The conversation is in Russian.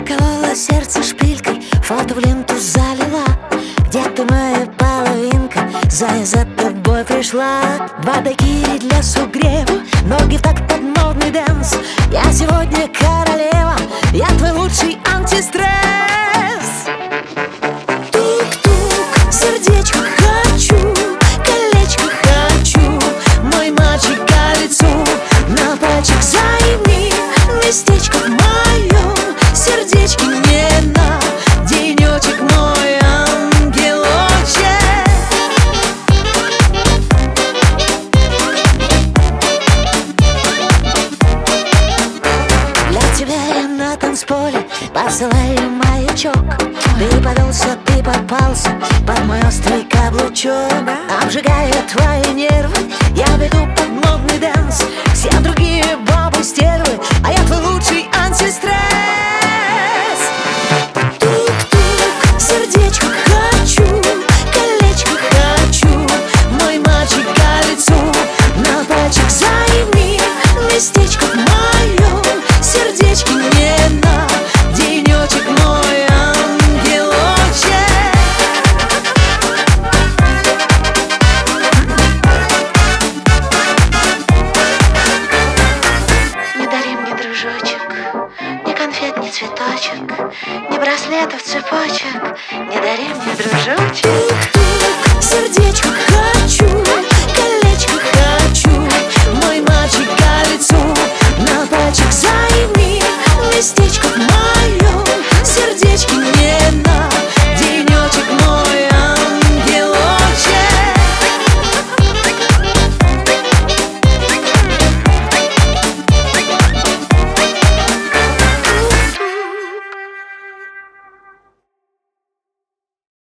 Проколола сердце шпилькой, фото в ленту залила. Где ты, моя половинка? Зая за тобой пришла. Бадакири для сугрева, ноги в такт под модный дэнс. Я сегодня королева, я твой лучший антистресс. Тук-тук, сердечко хочу, колечко хочу, мой мальчик колецу на пальчик займи. Местечко в моем сердечке мне на денечек, мой ангелочек. Для тебя я на танцполе посылаю маячок. Ты подался, ты попался под мой острый каблучок. Обжигая твои нервы, я веду под модный дэнс. Все другие бабы стервы, а я твой лучший антистресс. Тук-тук, сердечко хочу, колечко хочу, мой мальчик колецу на пальчик займи. Местечко в моем сердечке мне на денечек, мой ангелочек. Не дари мне, дружочек, ни конфет, ни цветочек, ни браслетов, цепочек. Не дари мне, дружочек. Сердечко